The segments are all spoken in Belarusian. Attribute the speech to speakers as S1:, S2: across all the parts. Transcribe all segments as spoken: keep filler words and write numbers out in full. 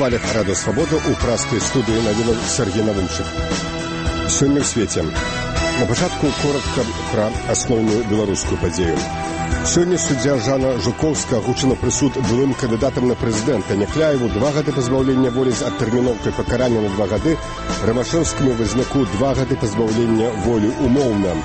S1: хвалях Радио Свобода у праскай студыі навінаў Сергей Навынчык. Сёння ў свеце. На пачатку коротка пра асноўную беларускую падзею. Сёння суддзя Жанна Жуковская агучыла прысуд былым кандыдатам на прэзідэнта Някляеву два гады пазбаўлення волі з адтэрміноўкай пакарання на два гады, Рамашэўскаму Вазняку два гады пазбаўлення волі умоўна.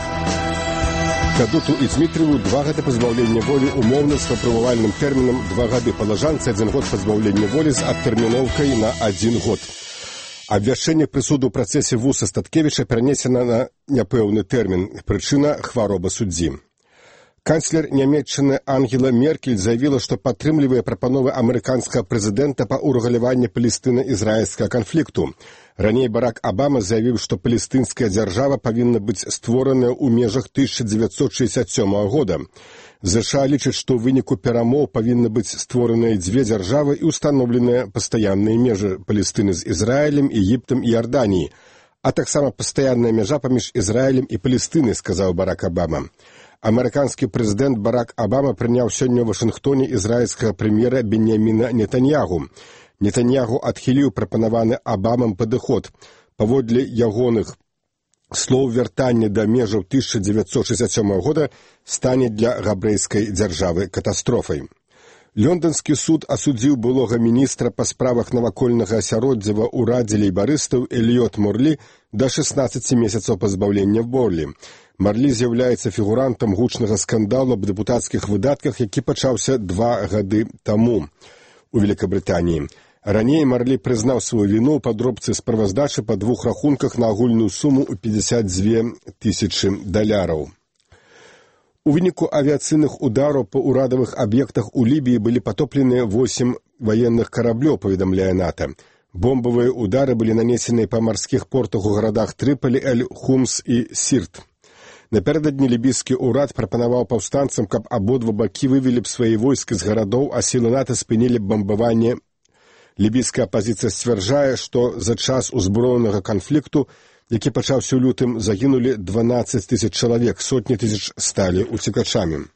S1: Кадуту і Дмітрыеву два гады пазбаўлення волі умоўна з выпрабавальным тэрмінам два гады, палажанцы адзін год пазбаўлення волі з адтэрміноўкай на адзін год. Абвяшчэнне прысуду ў працэсе Вуса Статкевіча перанесена на няпэўны тэрмін. Прычына хвароба суддзі. Канцлер Нямецчыны Ангела Меркель заявила, што падтрымлівае прапановы амерыканскага прэзідэнта па ўрэгуляванні палестына-ізраільскага канфлікту. Раней Барак Абама заявіў, што палестынская дзяржава павінна быць створаная ў межах тысяча дзевяцьсот шэсцьдзесят сёмага года. ЗША лічыць, што ў выніку перамоў павінны быць створаныя дзве дзяржавы і ўстаноўленыя пастаянныя межы Палестыны з Ізраілем, Егіптам і Ярданіяй, а таксама пастаянная мяжа паміж Ізраілем і Палестынай, сказаў Барак Абама. Амерыканскі прэзідэнт Барак Абама прыняў сёння ў Вашынгтоне ізраільскага прэм'ера Беньяміна Нетаньягу. Нетаньягу адхіліў прапанаваны Абамам падыход. Паводле ягоных слоў, вяртанне да межаў тысяча дзевяцьсот шэсцьдесят сёмага года стане для габрэйскай дзяржавы катастрофай. Лёнданскі суд асудзіў былога міністра па справах навакольнага асяроддзя ва ўрадзе лейбарыстаў Эліот Морлі да шэснаццаці месяцаў пазбаўлення волі. Марлі з'яўляецца фігурантам гучнага скандалу аб дэпутацкіх выдатках, які пачаўся два гады таму у Великабрытаніі. Раней Марлі прызнаў сваю віну ў падробцы справаздачы па двух рахунках на агульную суму ў пятьдесят две тысячы даляраў. У выніку авіяцыйных удараў па ўрадавых аб'ектах у Лібіі былі патопленыя восемь ваенных караблёў, паведамляе НАТО. Бомбавыя удары былі нанесеныя па марскіх портах у гарадах Трыполі, Эль-Хумс і Сірт. Напярэдадні лібійскі ўрад прапанаваў паўстанцам, каб абодва бакі вывелі б свае войскі з гарадоў, а сілы НАТО спынілі б бамбаванне. Лібійская апазіцыя сцвярджае, што за час узброенага канфлікту, які пачаўся ў лютым, загінулі дванаццаць тысяч чалавек, сотні тысяч сталі уцекачамі.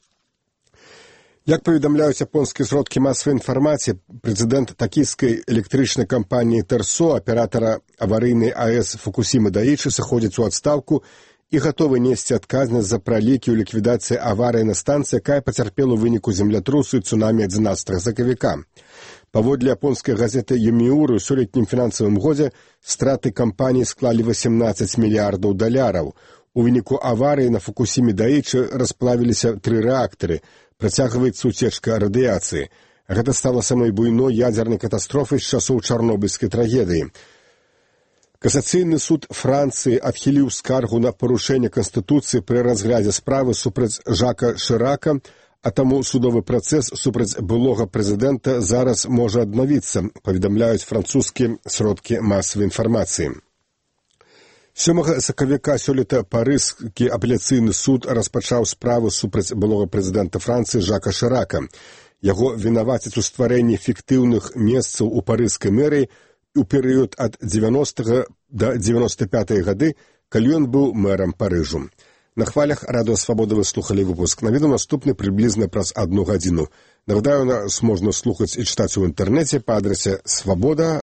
S1: Як паведамляюць японскія сродкі масавай інфармацыі, прэзідэнт такійскай электрычнай кампаніі Тэрсо, аператара аварыйнай АЭС Фукусіма Даічы, сыходзіць у адстаўку і гатовы несці адказнасць за пралікі ў ліквідацыі аварыі на станцыі, якая пацярпела ў выніку землятрусу і цунамі адзінаццатага сакавіка. Паводле японскай газеты Юміуры, у сёлетнім фінансавым годзе страты кампаніі склалі восемнаццаць мільярдаў даляраў. У выніку аварыі на Фукусіме Даічы расплавіліся тры рэактары, працягваецца уцечка радыяцыі. Гэта стала самай буйной ядзернай катастрофай з часоў чарнобыльскай трагедыі. Касацыйны суд Францыі адхіліў скаргу на парушэнне Канстытуцыі пры разглядзе справы супраць Жака Шырака, а таму судовы працэс супраць былога прэзідэнта зараз можа аднавіцца, паведамляюць французскія сродкі масавай інфармацыі. сёмага сакавіка сёлета парыжскі апеляцыйны суд распачаў справу супраць былога прэзідэнта Францыі Жака Шырака. Яго вінавацяць у стварэнні фіктыўных месцаў у парыжскай мэрыі у перыяд ад дзевяностага да дзевяноста пятага гады, калі ён быў мэрам Парыжу. На хвалях Радио Свобода вы слухали выпуск. Навіну наступны прыблізна праз одну гадзіну. Нагадаю, нас можна слухаць і чытаць у інтэрнэце па адрасе свобода